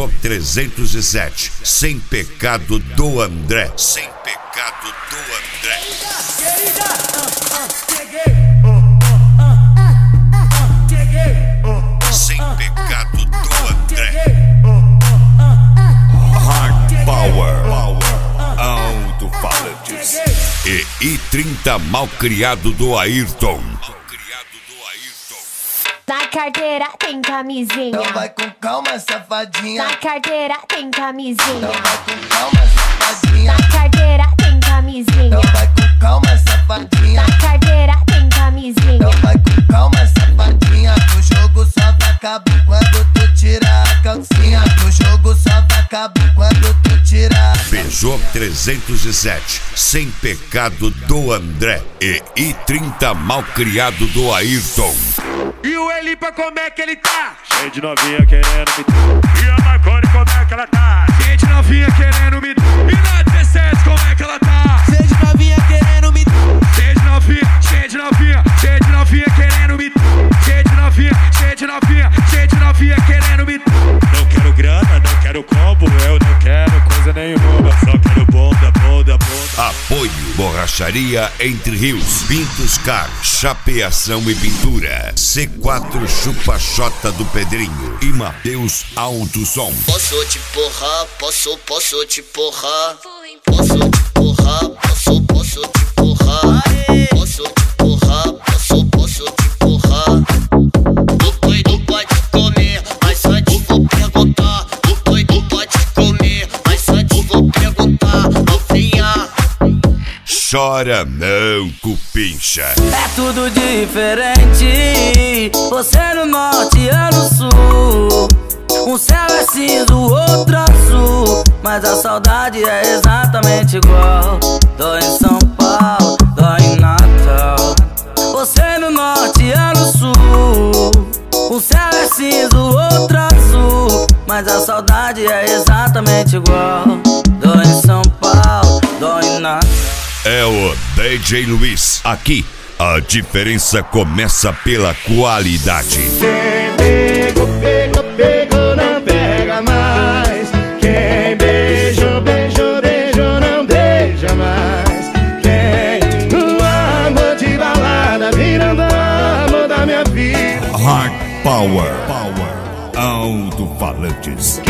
Peugeot 307, sem pecado do André. Sem pecado do André. Sem pecado do André. Hard Power, alto-falantes. E i30 malcriado do Ayrton. Na carteira tem camisinha. Então vai com calma, safadinha. Na carteira tem camisinha. Então vai com calma, safadinha. Na carteira tem camisinha. Então vai com calma, safadinha. Na carteira tem camisinha. Então vai com calma, safadinha. O jogo só vai acabar quando tu tirar a calcinha. O jogo só vai acabar quando tu tirar. Peugeot 307, sem pecado do André. E i30 malcriado do Ayrton. E o Elipa, como é que ele tá? Cheio de novinha querendo me dar. E a Marconi, como é que ela tá? Cheio de novinha querendo me dar. E na 17, como é que ela tá? Cheio de novinha querendo me dar. Cheio de novinha, cheio de novinha, cheio de novinha querendo me dar. Cheio de novinha, cheio de novinha, cheio de novinha querendo me dar. Não quero grana, não quero combo, eu não quero coisa nenhuma. Só quero bonda, bonda, bonda. Apoio Borracharia Entre Rios, Pintos Car, chapeação e pintura. C4 Chupa-Chota do Pedrinho e Mateus Alto Som. Posso te porrar, posso te porrar. Posso te porrar, posso te porrar. Posso te porrar, posso te porrar. O doido pode comer, mas só te vou perguntar. O doido pode comer, mas só te vou perguntar. Novinha. Chora não, cupincha. É tudo diferente. Você no norte, eu no sul. Um céu é cinza, o outro azul. Mas a saudade é exatamente igual. Dói em São Paulo, dói em Natal. Você no norte, eu no sul. Um céu é cinza, o outro azul. Mas a saudade é exatamente igual. Dói em São Paulo, dói em Natal. É o DJ Luiz. Aqui, a diferença começa pela qualidade. Quem pegou, pegou, pegou, não pega mais. Quem beijou, beijou, beijou, não beija mais. Quem no amor de balada, virando amor da minha vida. Hard Power, alto-falantes.